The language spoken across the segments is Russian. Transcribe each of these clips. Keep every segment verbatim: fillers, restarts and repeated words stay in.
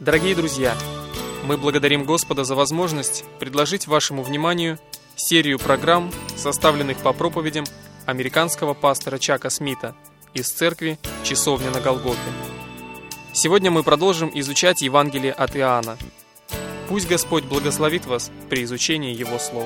Дорогие друзья, мы благодарим Господа за возможность предложить вашему вниманию серию программ, составленных по проповедям американского пастора Чака Смита из церкви «Часовня на Голгофе». Сегодня мы продолжим изучать Евангелие от Иоанна. Пусть Господь благословит вас при изучении Его Слова.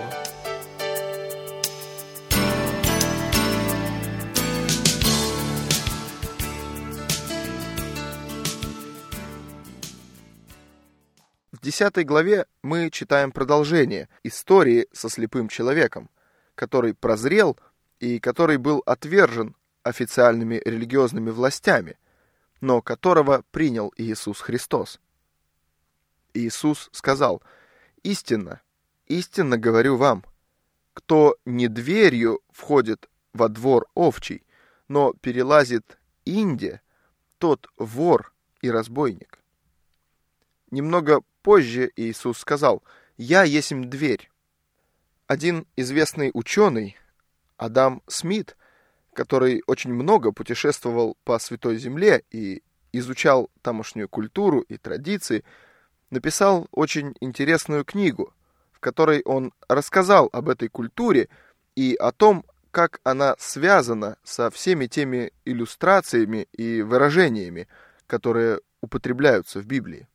В десятой главе мы читаем продолжение истории со слепым человеком, который прозрел и который был отвержен официальными религиозными властями, но которого принял Иисус Христос. Иисус сказал: «Истинно, истинно говорю вам, кто не дверью входит во двор овчий, но перелазит инде, тот вор и разбойник». Немного позже Иисус сказал: «Я есмь дверь». Один известный ученый, Адам Смит, который очень много путешествовал по Святой Земле и изучал тамошнюю культуру и традиции, написал очень интересную книгу, в которой он рассказал об этой культуре и о том, как она связана со всеми теми иллюстрациями и выражениями, которые употребляются в Библии.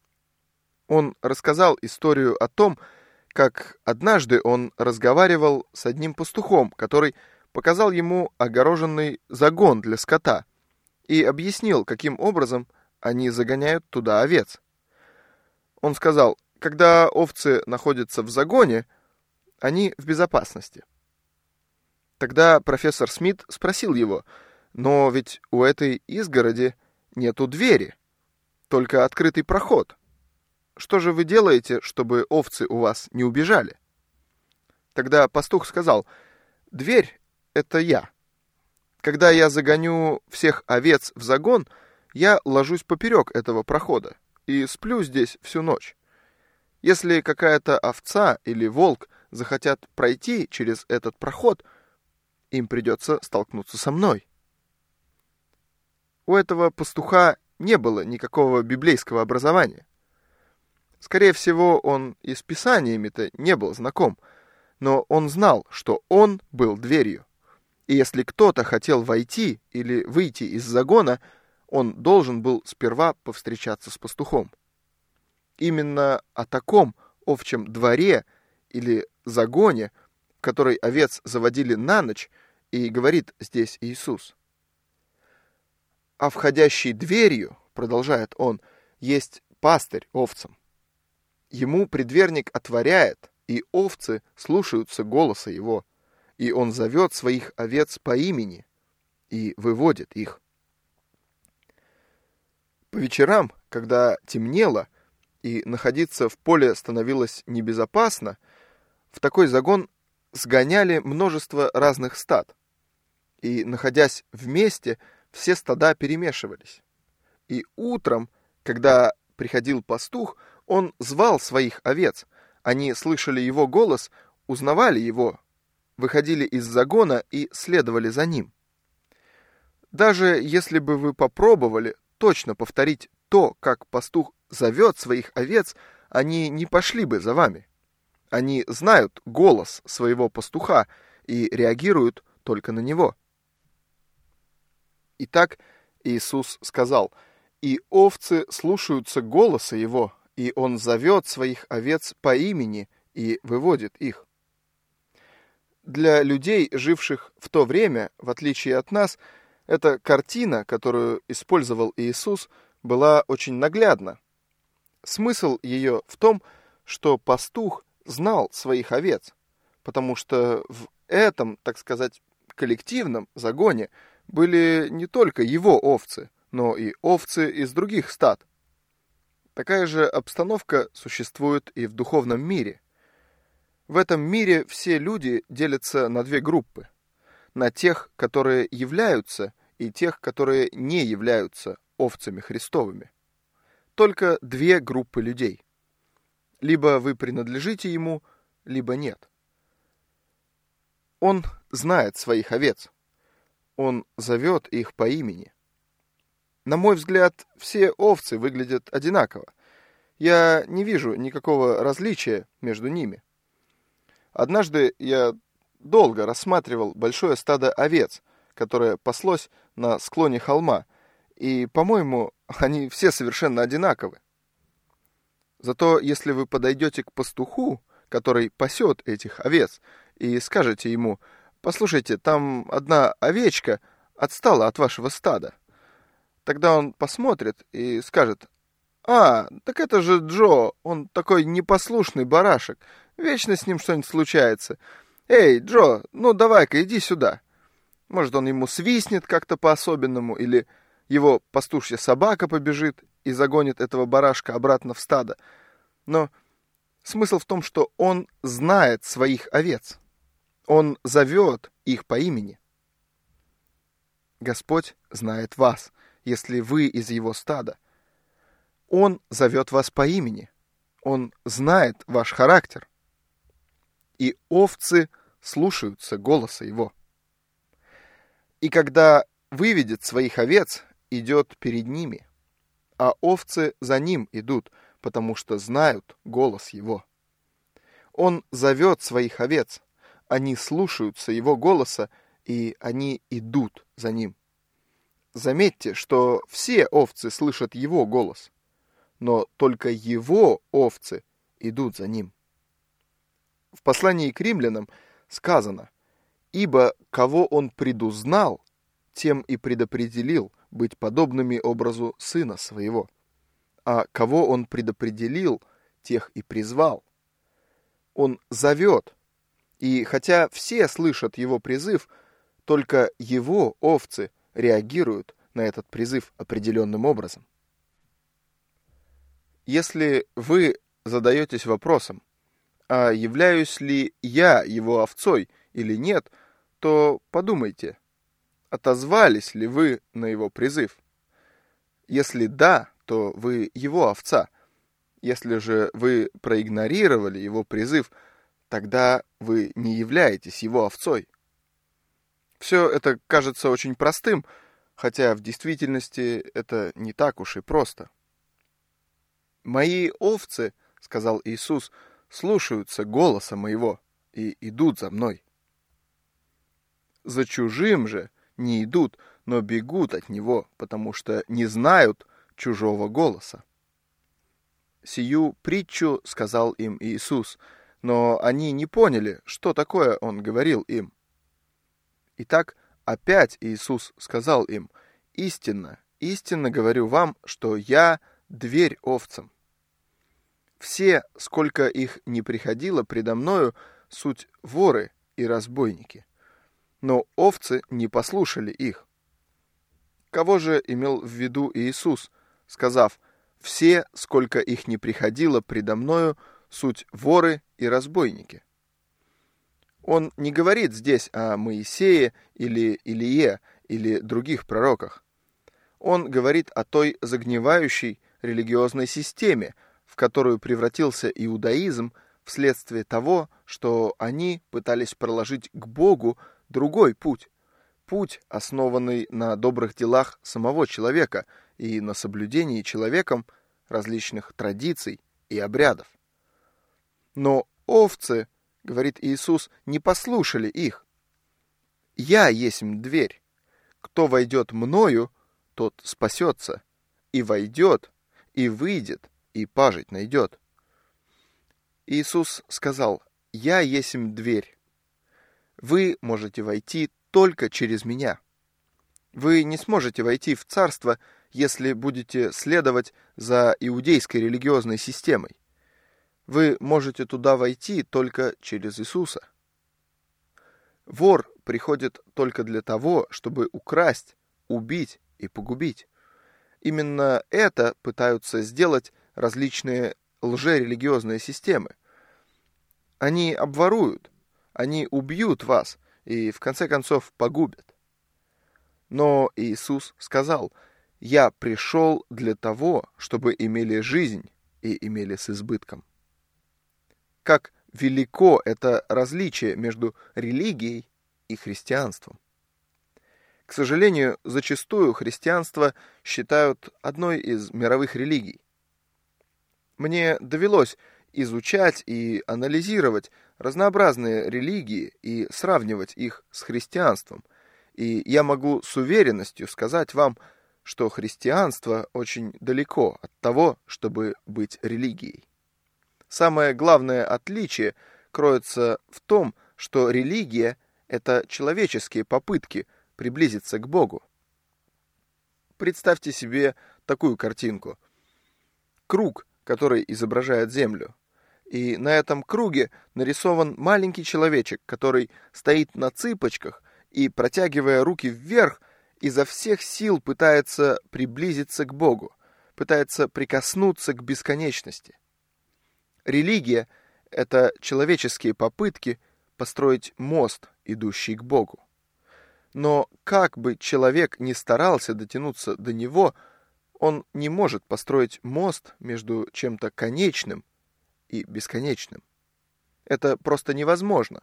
Он рассказал историю о том, как однажды он разговаривал с одним пастухом, который показал ему огороженный загон для скота и объяснил, каким образом они загоняют туда овец. Он сказал: когда овцы находятся в загоне, они в безопасности. Тогда профессор Смит спросил его: но ведь у этой изгороди нету двери, только открытый проход. Что же вы делаете, чтобы овцы у вас не убежали? Тогда пастух сказал: дверь — это я. Когда я загоню всех овец в загон, я ложусь поперек этого прохода и сплю здесь всю ночь. Если какая-то овца или волк захотят пройти через этот проход, им придется столкнуться со мной. У этого пастуха не было никакого библейского образования. Скорее всего, он и с писаниями-то не был знаком, но он знал, что он был дверью. И если кто-то хотел войти или выйти из загона, он должен был сперва повстречаться с пастухом. Именно о таком овчем дворе или загоне, в который овец заводили на ночь, и говорит здесь Иисус. «А входящий дверью, — продолжает он, — есть пастырь овцам. Ему предверник отворяет, и овцы слушаются голоса его, и он зовет своих овец по имени и выводит их». По вечерам, когда темнело и находиться в поле становилось небезопасно, в такой загон сгоняли множество разных стад, и, находясь вместе, все стада перемешивались. И утром, когда приходил пастух, он звал своих овец, они слышали его голос, узнавали его, выходили из загона и следовали за ним. Даже если бы вы попробовали точно повторить то, как пастух зовет своих овец, они не пошли бы за вами. Они знают голос своего пастуха и реагируют только на него. Итак, Иисус сказал: «И овцы слушаются голоса его, и он зовет своих овец по имени и выводит их». Для людей, живших в то время, в отличие от нас, эта картина, которую использовал Иисус, была очень наглядна. Смысл ее в том, что пастух знал своих овец, потому что в этом, так сказать, коллективном загоне были не только его овцы, но и овцы из других стад. Такая же обстановка существует и в духовном мире. В этом мире все люди делятся на две группы: на тех, которые являются, и тех, которые не являются овцами Христовыми. Только две группы людей. Либо вы принадлежите ему, либо нет. Он знает своих овец. Он зовет их по имени. На мой взгляд, все овцы выглядят одинаково. Я не вижу никакого различия между ними. Однажды я долго рассматривал большое стадо овец, которое паслось на склоне холма, и, по-моему, они все совершенно одинаковы. Зато если вы подойдете к пастуху, который пасет этих овец, и скажете ему: «Послушайте, там одна овечка отстала от вашего стада», тогда он посмотрит и скажет: «А, так это же Джо, он такой непослушный барашек, вечно с ним что-нибудь случается. Эй, Джо, ну давай-ка иди сюда». Может, он ему свистнет как-то по-особенному, или его пастушья собака побежит и загонит этого барашка обратно в стадо. Но смысл в том, что он знает своих овец. Он зовет их по имени. Господь знает вас, если вы из его стада. Он зовет вас по имени. Он знает ваш характер. И овцы слушаются голоса его. И когда выведет своих овец, идет перед ними, а овцы за ним идут, потому что знают голос его. Он зовет своих овец, они слушаются его голоса, и они идут за ним. Заметьте, что все овцы слышат его голос, но только его овцы идут за ним. В послании к римлянам сказано: «Ибо кого он предузнал, тем и предопределил быть подобными образу сына своего. А кого он предопределил, тех и призвал». Он зовет, и хотя все слышат его призыв, только его овцы реагируют на этот призыв определенным образом. Если вы задаетесь вопросом: а являюсь ли я его овцой или нет, то подумайте, отозвались ли вы на его призыв. Если да, то вы его овца. Если же вы проигнорировали его призыв, тогда вы не являетесь его овцой. Все это кажется очень простым, хотя в действительности это не так уж и просто. «Мои овцы, — сказал Иисус, — слушаются голоса моего и идут за мной. За чужим же не идут, но бегут от него, потому что не знают чужого голоса». Сию притчу сказал им Иисус, но они не поняли, что такое он говорил им. Итак, опять Иисус сказал им: «Истинно, истинно говорю вам, что я дверь овцам. Все, сколько их не приходило предо мною, суть воры и разбойники. Но овцы не послушали их». Кого же имел в виду Иисус, сказав: «Все, сколько их не приходило предо мною, суть воры и разбойники»? Он не говорит здесь о Моисее или Илие или других пророках. Он говорит о той загнивающей религиозной системе, в которую превратился иудаизм вследствие того, что они пытались проложить к Богу другой путь. Путь, основанный на добрых делах самого человека и на соблюдении человеком различных традиций и обрядов. Но овцы, говорит Иисус, не послушали их. «Я есмь дверь. Кто войдет мною, тот спасется, и войдет, и выйдет, и пажить найдет». Иисус сказал: «Я есмь дверь. Вы можете войти только через меня. Вы не сможете войти в царство, если будете следовать за иудейской религиозной системой. Вы можете туда войти только через Иисуса. Вор приходит только для того, чтобы украсть, убить и погубить. Именно это пытаются сделать различные лжерелигиозные системы. Они обворуют, они убьют вас и, в конце концов, погубят. Но Иисус сказал: «Я пришел для того, чтобы имели жизнь и имели с избытком». Как велико это различие между религией и христианством. К сожалению, зачастую христианство считают одной из мировых религий. Мне довелось изучать и анализировать разнообразные религии и сравнивать их с христианством. И я могу с уверенностью сказать вам, что христианство очень далеко от того, чтобы быть религией. Самое главное отличие кроется в том, что религия — это человеческие попытки приблизиться к Богу. Представьте себе такую картинку. Круг, который изображает Землю. И на этом круге нарисован маленький человечек, который стоит на цыпочках и, протягивая руки вверх, изо всех сил пытается приблизиться к Богу, пытается прикоснуться к бесконечности. Религия — это человеческие попытки построить мост, идущий к Богу. Но как бы человек ни старался дотянуться до него, он не может построить мост между чем-то конечным и бесконечным. Это просто невозможно.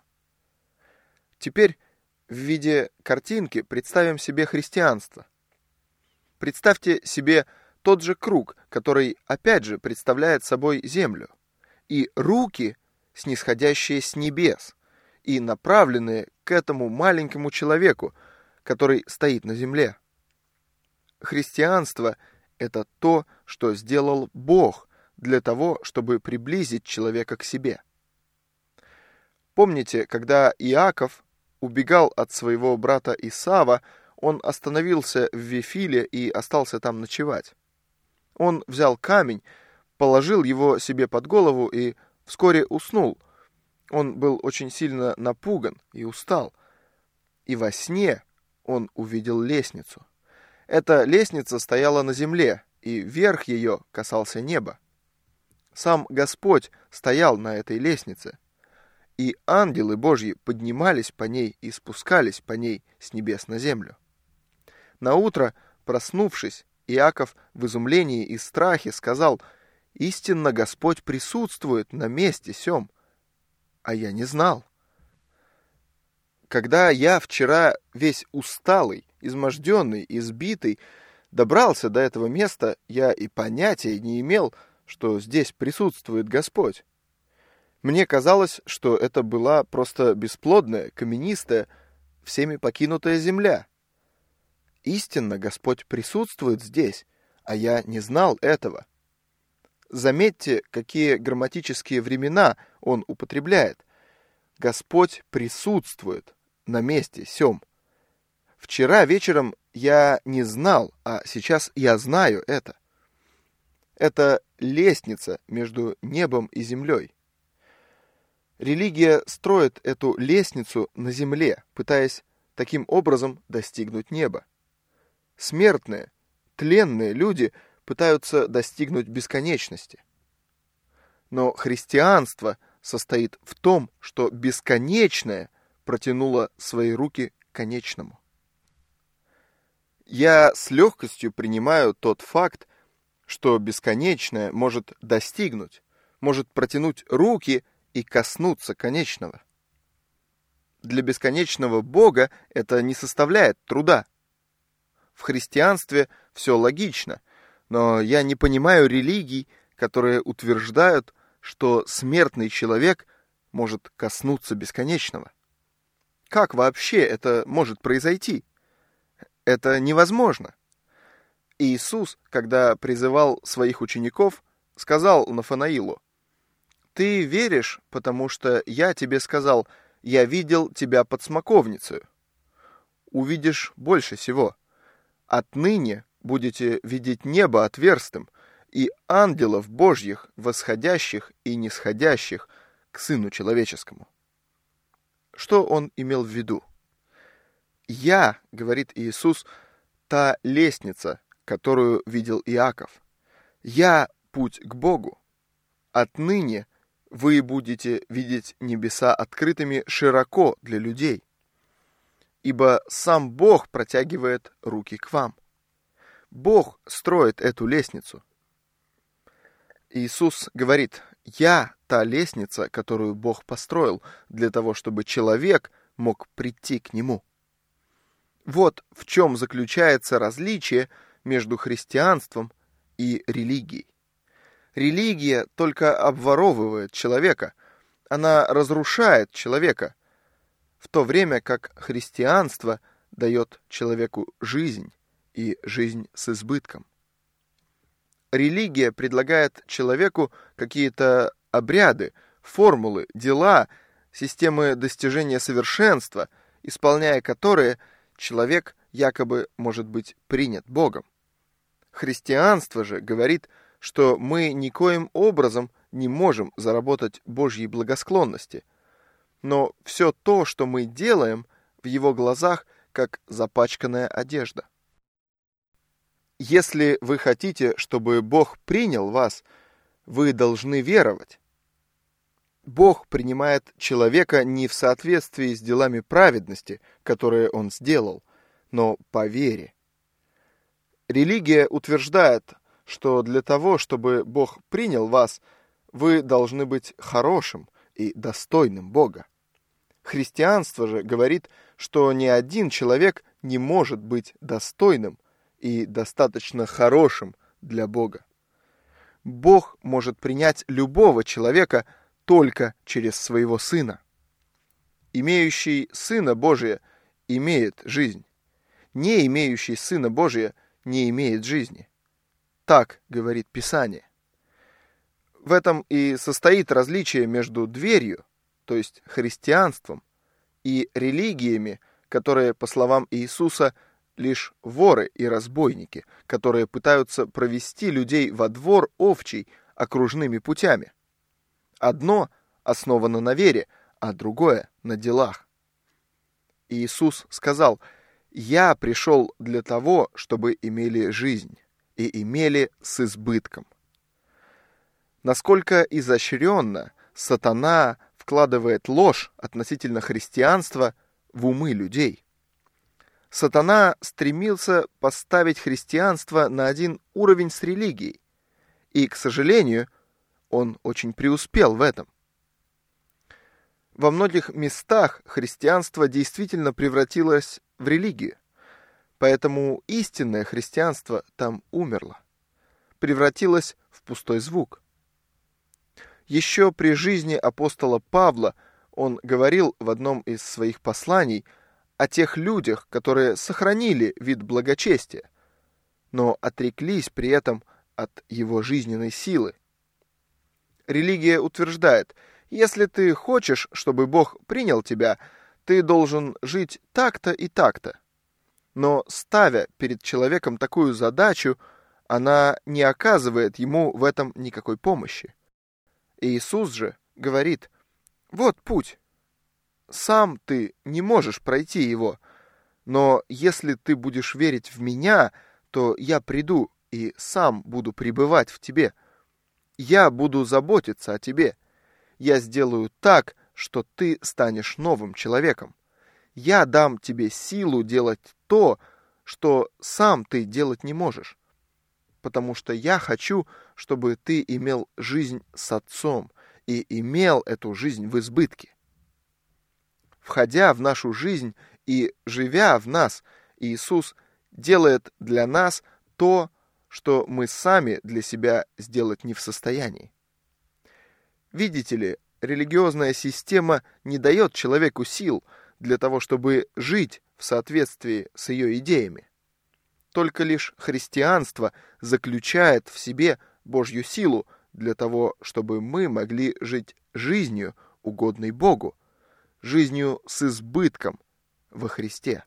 Теперь в виде картинки представим себе христианство. Представьте себе тот же круг, который опять же представляет собой землю, и руки, снисходящие с небес, и направленные к этому маленькому человеку, который стоит на земле. Христианство — это то, что сделал Бог для того, чтобы приблизить человека к себе. Помните, когда Иаков убегал от своего брата Исава, он остановился в Вифиле и остался там ночевать. Он взял камень, положил его себе под голову и вскоре уснул. Он был очень сильно напуган и устал. И во сне он увидел лестницу. Эта лестница стояла на земле, и верх ее касался неба. Сам Господь стоял на этой лестнице, и ангелы Божьи поднимались по ней и спускались по ней с небес на землю. Наутро, проснувшись, Иаков в изумлении и страхе сказал: «Истинно Господь присутствует на месте сём, а я не знал». Когда я вчера весь усталый, изможденный, избитый, добрался до этого места, я и понятия не имел, что здесь присутствует Господь. Мне казалось, что это была просто бесплодная, каменистая, всеми покинутая земля. Истинно Господь присутствует здесь, а я не знал этого. Заметьте, какие грамматические времена он употребляет. Господь присутствует на месте сём. Вчера вечером я не знал, а сейчас я знаю это. Это лестница между небом и землей. Религия строит эту лестницу на земле, пытаясь таким образом достигнуть неба. Смертные, тленные люди пытаются достигнуть бесконечности. Но христианство состоит в том, что бесконечное протянуло свои руки к конечному. Я с легкостью принимаю тот факт, что бесконечное может достигнуть, может протянуть руки и коснуться конечного. Для бесконечного Бога это не составляет труда. В христианстве все логично, но я не понимаю религий, которые утверждают, что смертный человек может коснуться бесконечного. Как вообще это может произойти? Это невозможно. Иисус, когда призывал своих учеников, сказал Нафанаилу: «Ты веришь, потому что я тебе сказал, я видел тебя под смоковницею. Увидишь больше всего. Отныне будете видеть небо отверстым и ангелов Божьих, восходящих и нисходящих к Сыну Человеческому». Что он имел в виду? «Я, — говорит Иисус, — та лестница, которую видел Иаков. Я — путь к Богу. Отныне вы будете видеть небеса открытыми широко для людей, ибо сам Бог протягивает руки к вам. Бог строит эту лестницу». Иисус говорит: «Я — та лестница, которую Бог построил для того, чтобы человек мог прийти к Нему». Вот в чем заключается различие между христианством и религией. Религия только обворовывает человека, она разрушает человека, в то время как христианство дает человеку жизнь и жизнь с избытком. Религия предлагает человеку какие-то обряды, формулы, дела, системы достижения совершенства, исполняя которые человек якобы может быть принят Богом. Христианство же говорит, что мы никоим образом не можем заработать Божьей благосклонности, но все то, что мы делаем, в его глазах как запачканная одежда. Если вы хотите, чтобы Бог принял вас, вы должны веровать. Бог принимает человека не в соответствии с делами праведности, которые он сделал, но по вере. Религия утверждает, что для того, чтобы Бог принял вас, вы должны быть хорошим и достойным Бога. Христианство же говорит, что ни один человек не может быть достойным и достаточно хорошим для Бога. Бог может принять любого человека только через своего Сына. Имеющий Сына Божия имеет жизнь. Не имеющий Сына Божия не имеет жизни. Так говорит Писание. В этом и состоит различие между дверью, то есть христианством, и религиями, которые, по словам Иисуса, лишь воры и разбойники, которые пытаются провести людей во двор овчий окружными путями. Одно основано на вере, а другое на делах. Иисус сказал: «Я пришел для того, чтобы имели жизнь, и имели с избытком». Насколько изощренно сатана вкладывает ложь относительно христианства в умы людей. Сатана стремился поставить христианство на один уровень с религией, и, к сожалению, он очень преуспел в этом. Во многих местах христианство действительно превратилось в религию, поэтому истинное христианство там умерло, превратилось в пустой звук. Еще при жизни апостола Павла он говорил в одном из своих посланий о тех людях, которые сохранили вид благочестия, но отреклись при этом от его жизненной силы. Религия утверждает: если ты хочешь, чтобы Бог принял тебя, ты должен жить так-то и так-то. Но ставя перед человеком такую задачу, она не оказывает ему в этом никакой помощи. Иисус же говорит: вот путь. Сам ты не можешь пройти его, но если ты будешь верить в меня, то я приду и сам буду пребывать в тебе. Я буду заботиться о тебе. Я сделаю так, что ты станешь новым человеком. Я дам тебе силу делать то, что сам ты делать не можешь. Потому что я хочу, чтобы ты имел жизнь с Отцом и имел эту жизнь в избытке. Входя в нашу жизнь и живя в нас, Иисус делает для нас то, что мы сами для себя сделать не в состоянии. Видите ли, религиозная система не дает человеку сил для того, чтобы жить в соответствии с ее идеями. Только лишь христианство заключает в себе Божью силу для того, чтобы мы могли жить жизнью, угодной Богу, жизнью с избытком во Христе.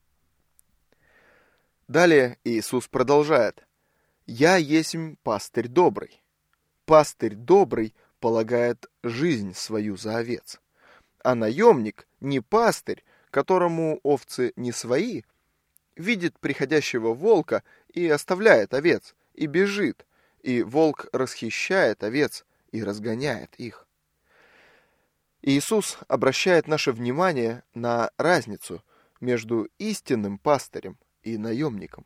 Далее Иисус продолжает: «Я есмь пастырь добрый. Пастырь добрый полагает жизнь свою за овец. А наемник, не пастырь, которому овцы не свои, видит приходящего волка и оставляет овец, и бежит, и волк расхищает овец и разгоняет их». Иисус обращает наше внимание на разницу между истинным пастырем и наемником.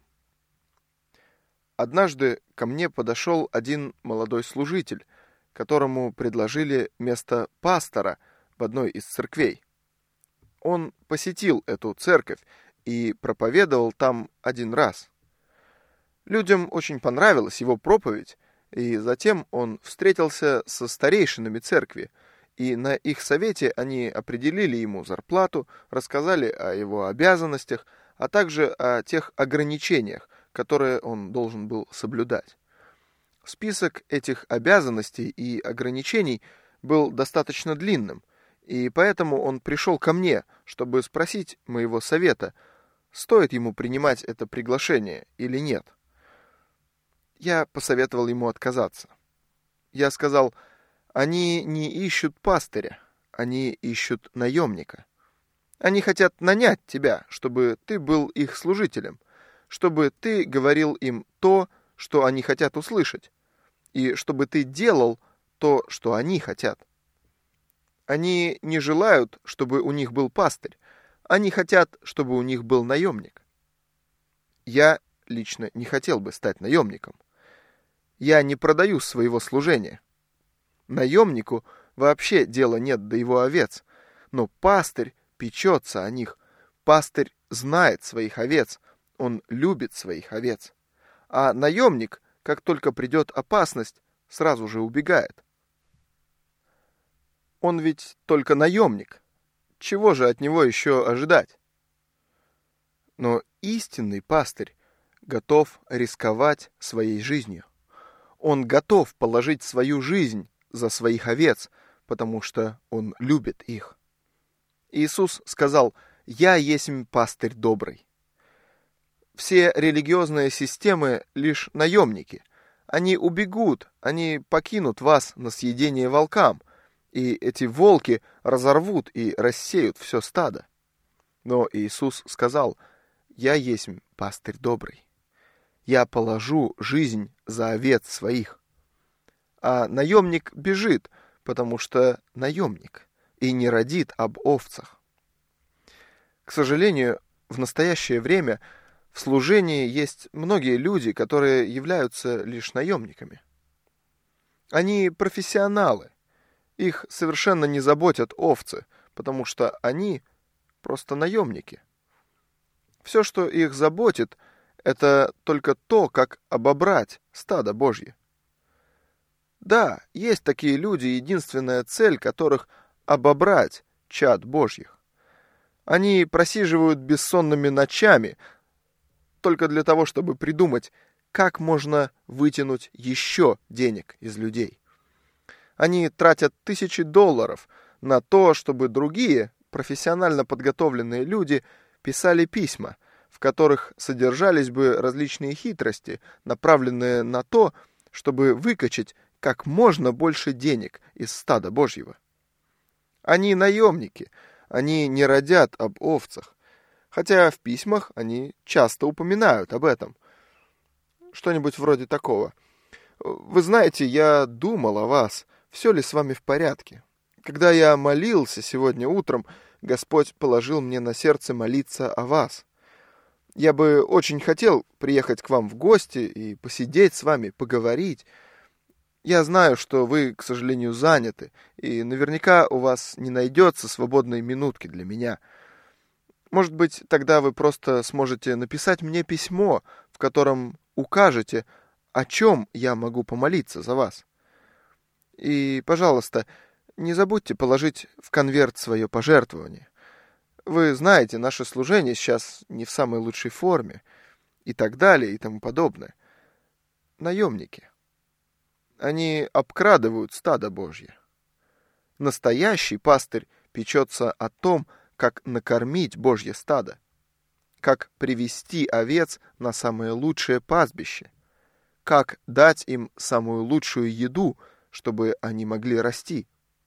Однажды ко мне подошел один молодой служитель, которому предложили место пастора в одной из церквей. Он посетил эту церковь и проповедовал там один раз. Людям очень понравилась его проповедь, И затем он встретился со старейшинами церкви, и на их совете они определили ему зарплату, рассказали о его обязанностях, а также о тех ограничениях, которые он должен был соблюдать. Список этих обязанностей и ограничений был достаточно длинным, и поэтому он пришел ко мне, чтобы спросить моего совета, стоит ему принимать это приглашение или нет. Я посоветовал ему отказаться. Я сказал: они не ищут пастыря, они ищут наемника. Они хотят нанять тебя, чтобы ты был их служителем, чтобы ты говорил им то, что они хотят услышать, и чтобы ты делал то, что они хотят. Они не желают, чтобы у них был пастырь, они хотят, чтобы у них был наемник. Я лично не хотел бы стать наемником. Я не продаю своего служения. Наемнику вообще дела нет до его овец, но пастырь печется о них. Пастырь знает своих овец, он любит своих овец. А наемник, как только придет опасность, сразу же убегает. Он ведь только наемник. Чего же от него еще ожидать? Но истинный пастырь готов рисковать своей жизнью. Он готов положить свою жизнь за своих овец, потому что он любит их. Иисус сказал: «Я есмь пастырь добрый». Все религиозные системы лишь наемники. Они убегут, они покинут вас на съедение волкам, и эти волки разорвут и рассеют все стадо. Но Иисус сказал: «Я есмь пастырь добрый. Я положу жизнь за овец своих». А наемник бежит, потому что наемник, и не родит об овцах. К сожалению, в настоящее время в служении есть многие люди, которые являются лишь наемниками. Они профессионалы. Их совершенно не заботят овцы, потому что они просто наемники. Все, что их заботит, это только то, как обобрать стадо Божье. Да, есть такие люди, единственная цель которых — обобрать чад Божьих. Они просиживают бессонными ночами только для того, чтобы придумать, как можно вытянуть еще денег из людей. Они тратят тысячи долларов на то, чтобы другие, профессионально подготовленные люди писали письма, в которых содержались бы различные хитрости, направленные на то, чтобы выкачать как можно больше денег из стада Божьего. Они наемники, они не родят об овцах, хотя в письмах они часто упоминают об этом. Что-нибудь вроде такого: «Вы знаете, я думал о вас, все ли с вами в порядке? Когда я молился сегодня утром, Господь положил мне на сердце молиться о вас. Я бы очень хотел приехать к вам в гости и посидеть с вами, поговорить. Я знаю, что вы, к сожалению, заняты, и наверняка у вас не найдется свободной минутки для меня. Может быть, тогда вы просто сможете написать мне письмо, в котором укажете, о чем я могу помолиться за вас. И, пожалуйста, не забудьте положить в конверт свое пожертвование. Вы знаете, наше служение сейчас не в самой лучшей форме, и так далее, и тому подобное. Наемники. Они обкрадывают стадо Божье. Настоящий пастырь печется о том, как накормить Божье стадо, как привести овец на самое лучшее пастбище, как дать им самую лучшую еду, чтобы они могли расти.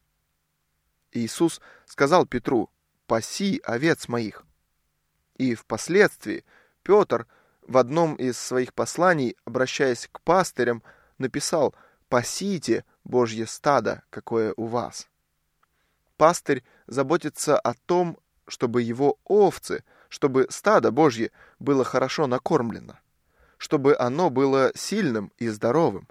Иисус сказал Петру: «Паси овец моих». И впоследствии Петр в одном из своих посланий, обращаясь к пастырям, написал: «Пасите Божье стадо, какое у вас». Пастырь заботится о том, чтобы его овцы, чтобы стадо Божье было хорошо накормлено, чтобы оно было сильным и здоровым.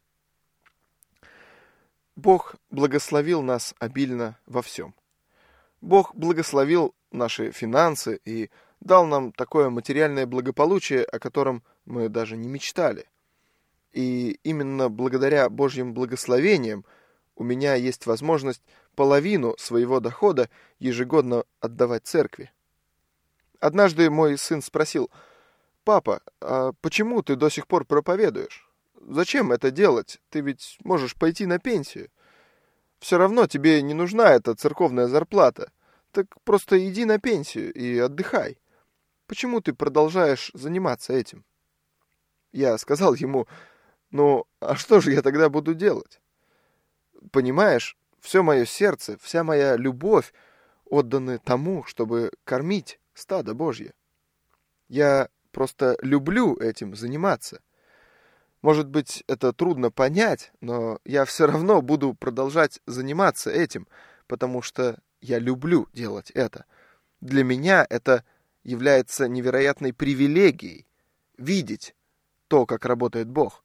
Бог благословил нас обильно во всем. Бог благословил наши финансы и дал нам такое материальное благополучие, о котором мы даже не мечтали. И именно благодаря Божьим благословениям у меня есть возможность половину своего дохода ежегодно отдавать церкви. Однажды мой сын спросил: «Папа, а почему ты до сих пор проповедуешь? Зачем это делать? Ты ведь можешь пойти на пенсию. Все равно тебе не нужна эта церковная зарплата. Так просто иди на пенсию и отдыхай. Почему ты продолжаешь заниматься этим?» Я сказал ему: «Ну, а что же я тогда буду делать? Понимаешь, все мое сердце, вся моя любовь отданы тому, чтобы кормить стадо Божье. Я просто люблю этим заниматься. Может быть, это трудно понять, но я все равно буду продолжать заниматься этим, потому что я люблю делать это. Для меня это является невероятной привилегией — видеть то, как работает Бог.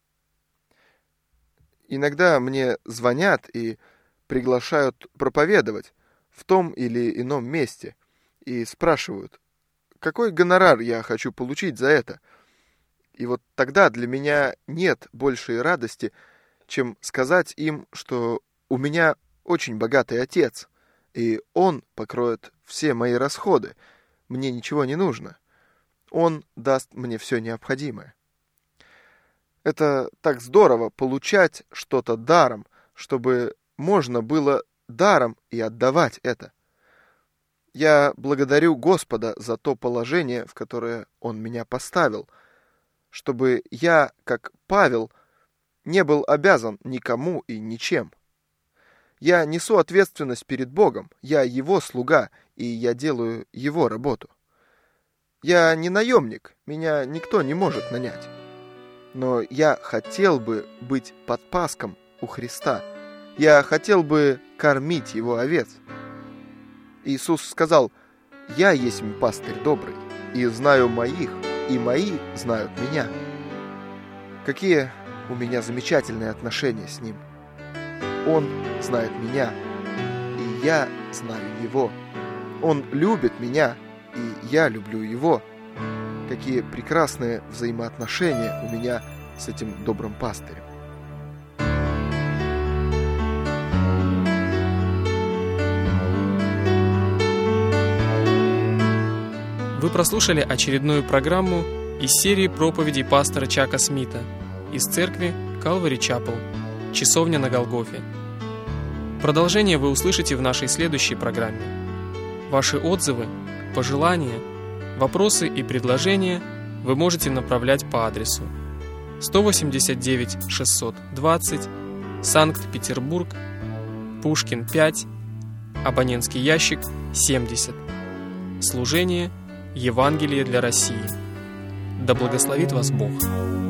Иногда мне звонят и приглашают проповедовать в том или ином месте и спрашивают, какой гонорар я хочу получить за это. И вот тогда для меня нет большей радости, чем сказать им, что у меня очень богатый отец, и он покроет все мои расходы, мне ничего не нужно. Он даст мне все необходимое. Это так здорово получать что-то даром, чтобы можно было даром и отдавать это. Я благодарю Господа за то положение, в которое Он меня поставил, чтобы я, как Павел, не был обязан никому и ничем. Я несу ответственность перед Богом, я Его слуга, и я делаю Его работу. Я не наемник, меня никто не может нанять. Но я хотел бы быть подпаском у Христа. Я хотел бы кормить Его овец. Иисус сказал: «Я есть пастырь добрый, и знаю моих, и мои знают меня». Какие у меня замечательные отношения с Ним. Он знает меня, и я знаю Его. Он любит меня, и я люблю Его. Какие прекрасные взаимоотношения у меня с этим добрым пастырем. Вы прослушали очередную программу из серии проповедей пастора Чака Смита из церкви Calvary Chapel, Часовня на Голгофе. Продолжение вы услышите в нашей следующей программе. Ваши отзывы, пожелания, вопросы и предложения вы можете направлять по адресу сто восемьдесят девять шестьсот двадцать, Санкт-Петербург, Пушкин пять, абонентский ящик семьдесят. Служение Евангелие для России. Да благословит вас Бог!